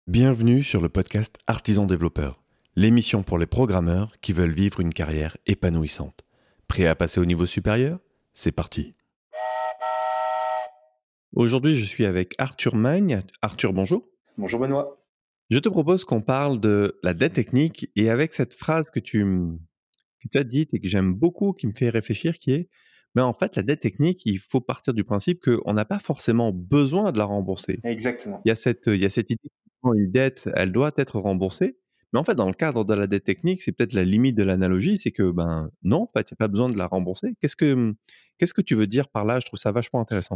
Bienvenue sur le podcast Artisan Développeur, l'émission pour les programmeurs qui veulent vivre une carrière épanouissante. Prêt à passer au niveau supérieur ? C'est parti. Aujourd'hui, je suis avec Arthur Magne. Arthur, bonjour. Bonjour Benoît. Je te propose qu'on parle de la dette technique et avec cette phrase que tu as dite et que j'aime beaucoup, qui me fait réfléchir, qui est, mais en fait, la dette technique, il faut partir du principe qu'on n'a pas forcément besoin de la rembourser. Exactement. Il y a cette idée qu'une dette, elle doit être remboursée. Mais en fait, dans le cadre de la dette technique, c'est peut-être la limite de l'analogie, c'est que, non, en fait, il y a pas besoin de la rembourser. Qu'est-ce que tu veux dire par là? Je trouve ça vachement intéressant.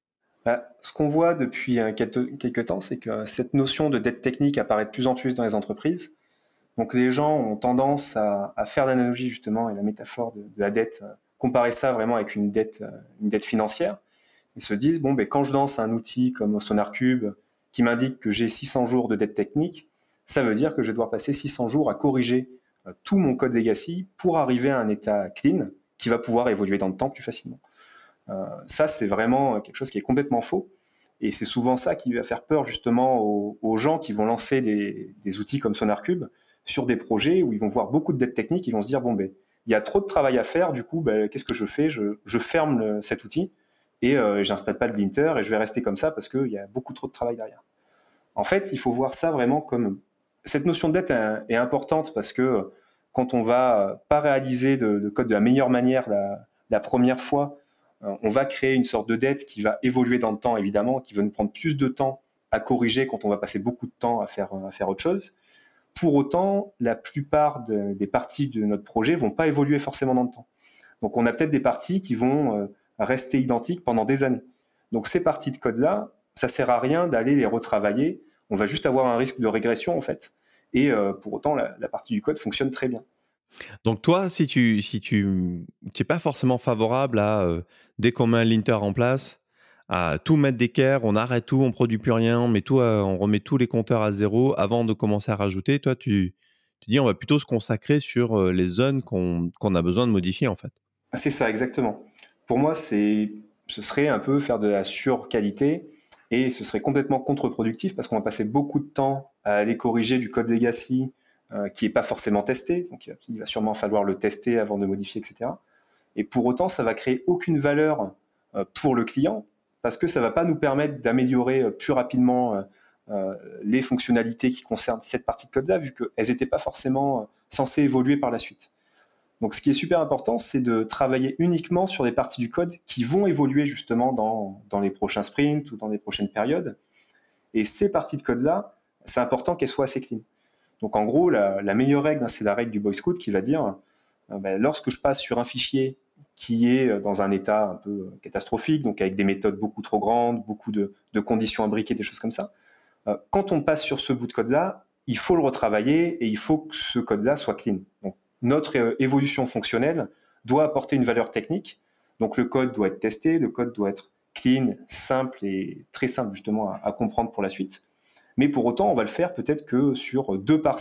Ce qu'on voit depuis quelques temps, c'est que cette notion de dette technique apparaît de plus en plus dans les entreprises. Donc les gens ont tendance à faire l'analogie justement et la métaphore de la dette, comparer ça vraiment avec une dette financière. Ils se disent, quand je lance un outil comme SonarCube qui m'indique que j'ai 600 jours de dette technique, ça veut dire que je vais devoir passer 600 jours à corriger tout mon code legacy pour arriver à un état clean qui va pouvoir évoluer dans le temps plus facilement. Ça, c'est vraiment quelque chose qui est complètement faux. Et c'est souvent ça qui va faire peur justement aux gens qui vont lancer des outils comme SonarCube sur des projets où ils vont voir beaucoup de dettes techniques, ils vont se dire, il y a trop de travail à faire, du coup, qu'est-ce que je fais ? Je ferme cet outil et j'installe pas de linter et je vais rester comme ça parce qu'il y a beaucoup trop de travail derrière. En fait, il faut voir ça vraiment comme... Cette notion de dette est importante parce que quand on va pas réaliser de code de la meilleure manière la première fois, on va créer une sorte de dette qui va évoluer dans le temps, évidemment, qui va nous prendre plus de temps à corriger quand on va passer beaucoup de temps à faire autre chose. Pour autant, la plupart des parties de notre projet vont pas évoluer forcément dans le temps. Donc, on a peut-être des parties qui vont rester identiques pendant des années. Donc, ces parties de code-là, ça sert à rien d'aller les retravailler. On va juste avoir un risque de régression, en fait. Et pour autant, la partie du code fonctionne très bien. Donc toi, si tu n'es pas forcément favorable à, dès qu'on met un linter en place, à tout mettre d'équerre, on arrête tout, on produit plus rien, on remet tous les compteurs à zéro avant de commencer à rajouter. Toi, tu dis: «On va plutôt se consacrer sur, les zones qu'on a besoin de modifier, en fait». C'est ça, exactement. Pour moi, ce serait un peu faire de la surqualité et ce serait complètement contre-productif parce qu'on va passer beaucoup de temps à aller corriger du code legacy qui n'est pas forcément testé. Donc, il va sûrement falloir le tester avant de modifier, etc. Et pour autant, ça va créer aucune valeur pour le client parce que ça va pas nous permettre d'améliorer plus rapidement les fonctionnalités qui concernent cette partie de code-là, vu qu'elles n'étaient pas forcément censées évoluer par la suite. Donc, ce qui est super important, c'est de travailler uniquement sur des parties du code qui vont évoluer justement dans les prochains sprints ou dans les prochaines périodes. Et ces parties de code-là, c'est important qu'elles soient assez clean. Donc, en gros, la meilleure règle, c'est la règle du Boy Scout qui va dire lorsque je passe sur un fichier qui est dans un état un peu catastrophique, donc avec des méthodes beaucoup trop grandes, beaucoup de conditions imbriquées, des choses comme ça, quand on passe sur ce bout de code-là, il faut le retravailler et il faut que ce code-là soit clean. Donc, notre évolution fonctionnelle doit apporter une valeur technique. Donc, le code doit être testé, le code doit être clean, simple et très simple justement à comprendre pour la suite. Mais pour autant, on va le faire peut-être que sur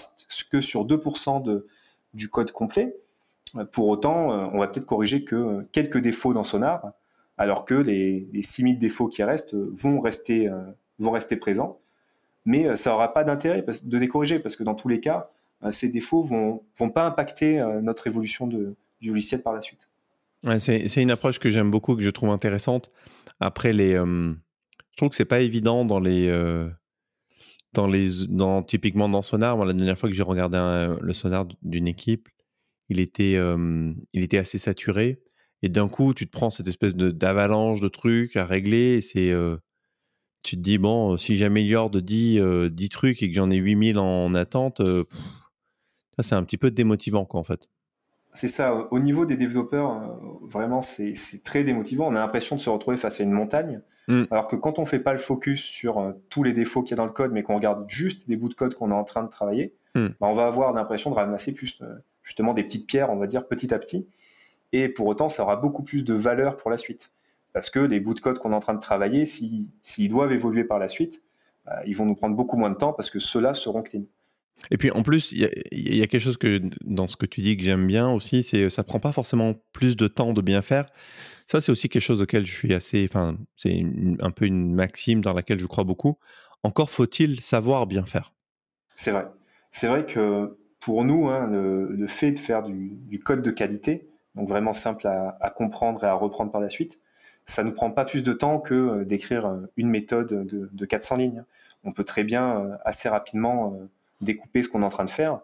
2% du code complet. Pour autant, on va peut-être corriger que quelques défauts dans Sonar, alors que les 6000 défauts qui restent vont rester présents. Mais ça n'aura pas d'intérêt de les corriger parce que dans tous les cas, ces défauts vont pas impacter notre évolution du logiciel par la suite. Ouais, c'est une approche que j'aime beaucoup, que je trouve intéressante. Après je trouve que c'est pas évident typiquement dans Sonar. Moi, la dernière fois que j'ai regardé le Sonar d'une équipe, il était assez saturé et d'un coup, tu te prends cette espèce d'avalanche de trucs à régler et tu te dis: «Bon, si j'améliore de 10 trucs et que j'en ai 8000 en attente, ça, c'est un petit peu démotivant, quoi, en fait». C'est ça, au niveau des développeurs, vraiment, c'est très démotivant. On a l'impression de se retrouver face à une montagne, Mmh. alors que quand on fait pas le focus sur tous les défauts qu'il y a dans le code, mais qu'on regarde juste les bouts de code qu'on est en train de travailler, Mmh. on va avoir l'impression de ramasser plus justement des petites pierres, on va dire, petit à petit. Et pour autant, ça aura beaucoup plus de valeur pour la suite. Parce que les bouts de code qu'on est en train de travailler, s'ils doivent évoluer par la suite, ils vont nous prendre beaucoup moins de temps parce que ceux-là seront clean. Et puis, en plus, il y a quelque chose dans ce que tu dis que j'aime bien aussi, c'est, ça prend pas forcément plus de temps de bien faire. Ça, c'est aussi quelque chose auquel je suis assez, enfin, c'est un peu une maxime dans laquelle je crois beaucoup. Encore faut-il savoir bien faire. C'est vrai. C'est vrai que pour nous, hein, le fait de faire du code de qualité, donc vraiment simple à comprendre et à reprendre par la suite, ça ne nous prend pas plus de temps que d'écrire une méthode de 400 lignes. On peut très bien, assez rapidement, découper ce qu'on est en train de faire.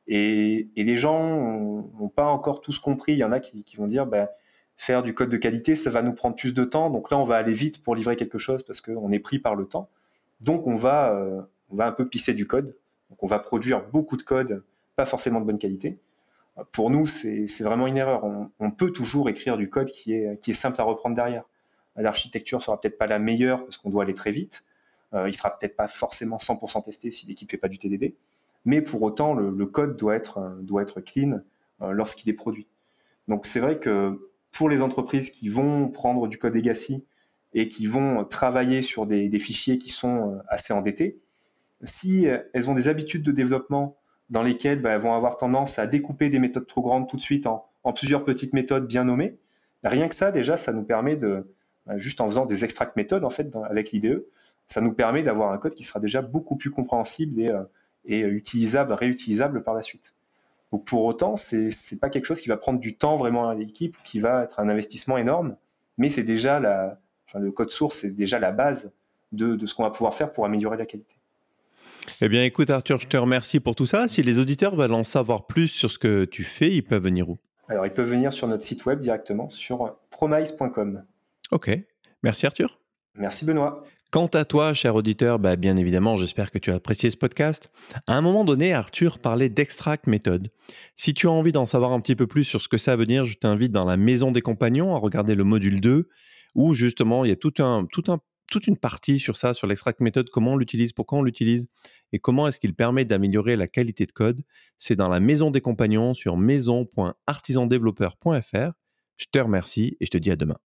Et les gens n'ont pas encore tous compris. Il y en a qui vont dire, bah, faire du code de qualité, ça va nous prendre plus de temps. Donc là, on va aller vite pour livrer quelque chose parce qu'on est pris par le temps. Donc on va un peu pisser du code. Donc on va produire beaucoup de code, pas forcément de bonne qualité. Pour nous, c'est vraiment une erreur. On peut toujours écrire du code qui est simple à reprendre derrière. L'architecture sera peut-être pas la meilleure parce qu'on doit aller très vite. Il sera peut-être pas forcément 100% testé si l'équipe fait pas du TDD. Mais pour autant, le code doit être clean lorsqu'il est produit. Donc c'est vrai que pour les entreprises qui vont prendre du code legacy et qui vont travailler sur des fichiers qui sont assez endettés, si elles ont des habitudes de développement dans lesquelles elles vont avoir tendance à découper des méthodes trop grandes tout de suite en plusieurs petites méthodes bien nommées, rien que ça, déjà, ça nous permet juste en faisant des extract méthodes en fait, avec l'IDE, ça nous permet d'avoir un code qui sera déjà beaucoup plus compréhensible et utilisable, réutilisable par la suite. Donc pour autant, c'est pas quelque chose qui va prendre du temps vraiment à l'équipe, qui va être un investissement énorme, mais c'est déjà le code source, c'est déjà la base de ce qu'on va pouvoir faire pour améliorer la qualité. Eh bien, écoute, Arthur, je te remercie pour tout ça. Si les auditeurs veulent en savoir plus sur ce que tu fais, ils peuvent venir où? Alors, ils peuvent venir sur notre site web directement sur promise.com. Ok. Merci, Arthur. Merci Benoît. Quant à toi, cher auditeur, bien évidemment, j'espère que tu as apprécié ce podcast. À un moment donné, Arthur parlait d'extract méthode. Si tu as envie d'en savoir un petit peu plus sur ce que ça veut dire, je t'invite dans la Maison des Compagnons à regarder le module 2, où justement, il y a toute une partie sur ça, sur l'extract méthode, comment on l'utilise, pourquoi on l'utilise, et comment est-ce qu'il permet d'améliorer la qualité de code. C'est dans la Maison des Compagnons sur maison.artisandéveloppeur.fr. Je te remercie et je te dis à demain.